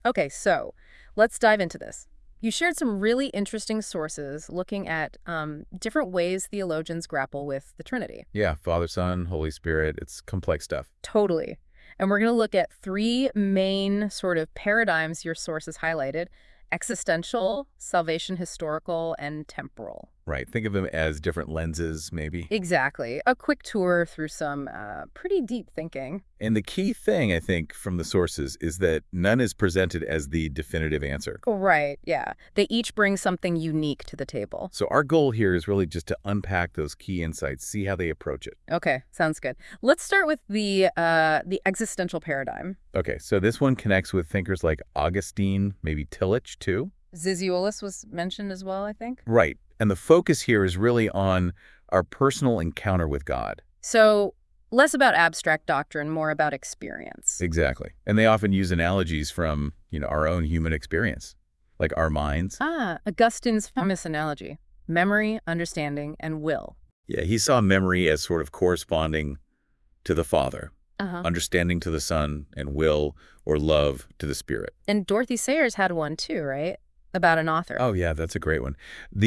Okay, so let's dive into this. You shared some really interesting sources looking at different ways theologians grapple with the Trinity. Yeah, Father, Son, Holy Spirit, it's complex stuff. Totally. And we're going to look at three main sort of paradigms your sources highlighted: existential, salvation historical, and temporal. Right. Think of them as different lenses, maybe. Exactly. A quick tour through some pretty deep thinking. And the key thing, I think, from the sources is that none is presented as the definitive answer. Right, yeah. They each bring something unique to the table. So our goal here is really just to unpack those key insights, see how they approach it. Okay, sounds good. Let's start with the existential paradigm. Okay, so this one connects with thinkers like Augustine, maybe Tillich, too. Zizioulas was mentioned as well, I think. Right. And the focus here is really on our personal encounter with God. So less about abstract doctrine, more about experience. Exactly. And they often use analogies from, our own human experience, like our minds. Augustine's famous analogy: memory, understanding, and will. Yeah, he saw memory as sort of corresponding to the Father, Uh-huh. understanding to the Son, and will or love to the Spirit. And Dorothy Sayers had one too, right? About an author. Oh, yeah, that's a great one.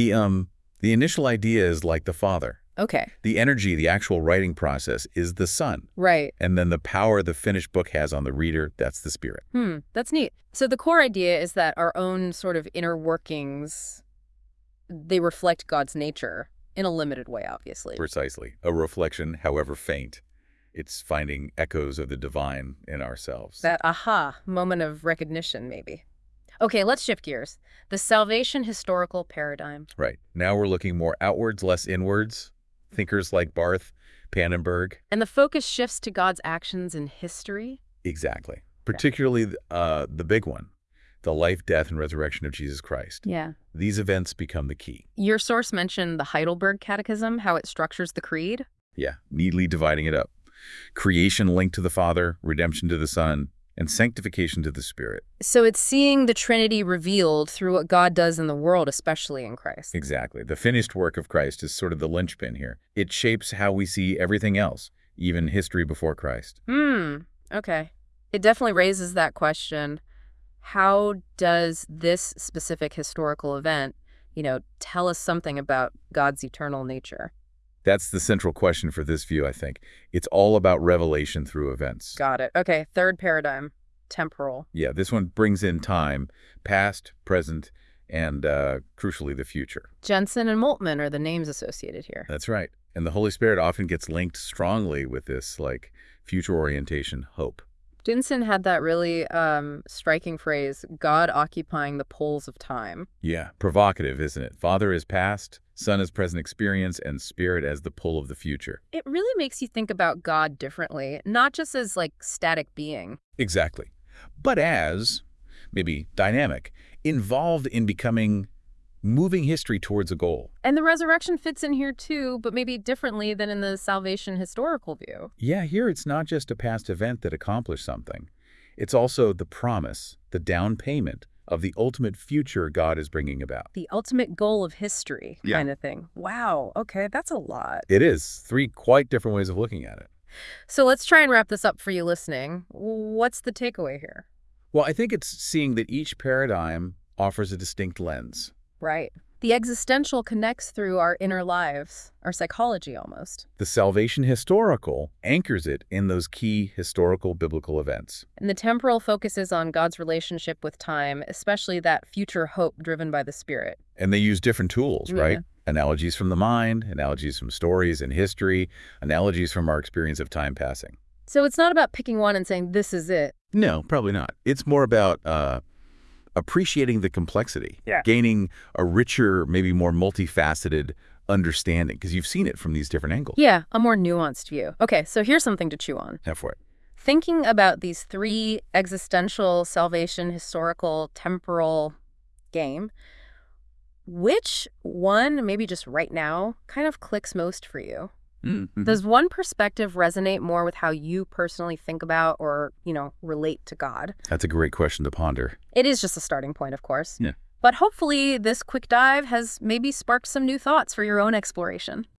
The initial idea is like the Father. Okay. The energy, the actual writing process is the Son. Right. And then the power the finished book has on the reader, that's the Spirit. That's neat. So the core idea is that our own sort of inner workings, they reflect God's nature in a limited way, obviously. Precisely. A reflection, however faint. It's finding echoes of the divine in ourselves. That aha moment of recognition, maybe. Okay, let's shift gears. The salvation historical paradigm. Right. Now we're looking more outwards, less inwards. Thinkers like Barth, Pannenberg. And the focus shifts to God's actions in history. Exactly. Particularly the big one, the life, death, and resurrection of Jesus Christ. Yeah. These events become the key. Your source mentioned the Heidelberg Catechism, how it structures the creed. Yeah, neatly dividing it up. Creation linked to the Father, redemption to the Son, and sanctification to the Spirit. So it's seeing the Trinity revealed through what God does in the world, especially in Christ. Exactly. The finished work of Christ is sort of the linchpin here. It shapes how we see everything else, even history before Christ. Okay. It definitely raises that question. How does this specific historical event, tell us something about God's eternal nature? That's the central question for this view, I think. It's all about revelation through events. Got it. Okay, third paradigm, temporal. Yeah, this one brings in time, past, present, and crucially, the future. Jensen and Moltmann are the names associated here. That's right. And the Holy Spirit often gets linked strongly with this, future orientation, hope. Jensen had that really striking phrase, God occupying the poles of time. Yeah, provocative, isn't it? Father is past, Son is present experience, and Spirit as the pull of the future. It really makes you think about God differently, not just as static being. Exactly. But as, maybe dynamic, involved in moving history towards a goal. And the resurrection fits in here too, but maybe differently than in the salvation historical view. Yeah, here it's not just a past event that accomplished something. It's also the promise, the down payment of the ultimate future God is bringing about. The ultimate goal of history kind of thing. Wow, okay, that's a lot. It is. 3 quite different ways of looking at it. So let's try and wrap this up for you listening. What's the takeaway here? Well, I think it's seeing that each paradigm offers a distinct lens. Right. The existential connects through our inner lives, our psychology almost. The salvation historical anchors it in those key historical biblical events. And the temporal focuses on God's relationship with time, especially that future hope driven by the Spirit. And they use different tools, Yeah. right? Analogies from the mind, analogies from stories and history, analogies from our experience of time passing. So it's not about picking one and saying, this is it. No, probably not. It's more about appreciating the complexity, Yeah. gaining a richer, maybe more multifaceted understanding, because you've seen it from these different angles. Yeah, a more nuanced view. Okay, so here's something to chew on. Have for it. Thinking about these 3 existential, salvation, historical, temporal game, which one, maybe just right now, kind of clicks most for you? Mm-hmm. Does one perspective resonate more with how you personally think about or, relate to God? That's a great question to ponder. It is just a starting point, of course. Yeah. But hopefully this quick dive has maybe sparked some new thoughts for your own exploration.